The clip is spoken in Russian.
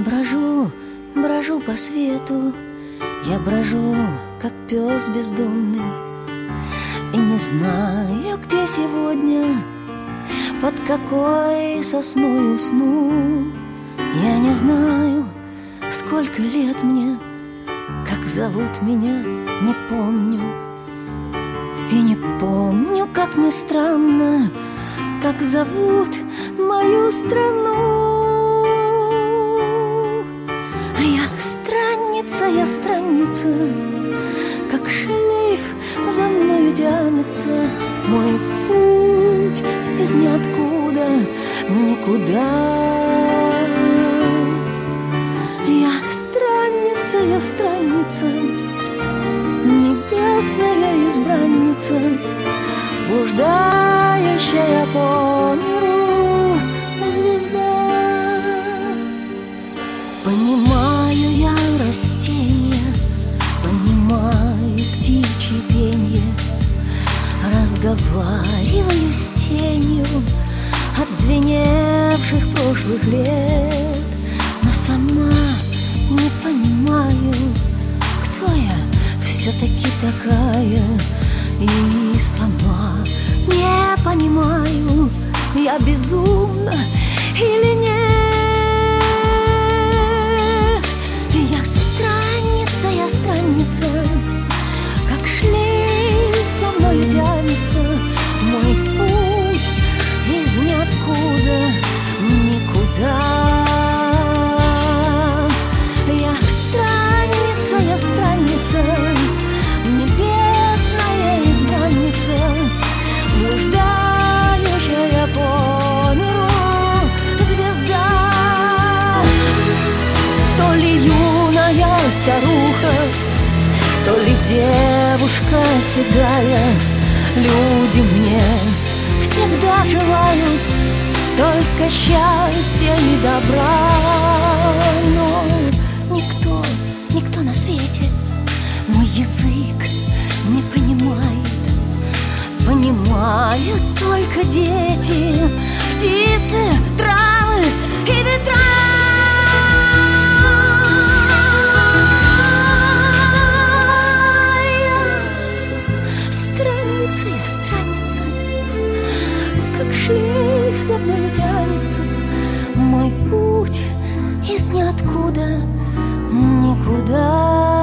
брожу, брожу по свету, я брожу, как пес бездомный, и не знаю, где сегодня, под какой сосной усну. Я не знаю, сколько лет мне, как зовут меня, не помню. И не помню, как ни странно, как зовут мою страну. А я странница, как шлейф за мною тянется мой путь из ниоткуда никуда. Я странница, небесная избранница, блуждающая по миру звезда. Понимаю я растения, понимаю птичье пенье, разговариваю с тенью отзвеневших прошлых лет, но сама не понимаю, кто я все-таки такая. И сама не понимаю, я безумна или нет. Я странница, как шлейф за мною тянется мой путь из ниоткуда никуда. Я странница, небесная избранница, блуждающая по миру звезда. То ли юная старуха, то ли девушка седая, люди мне всегда желают только счастья и добра. Но никто на свете мой язык не понимает. Понимают только дети, птицы, травы и ветра. Я странница, как шлейф за мною тянется мой путь из ниоткуда никуда.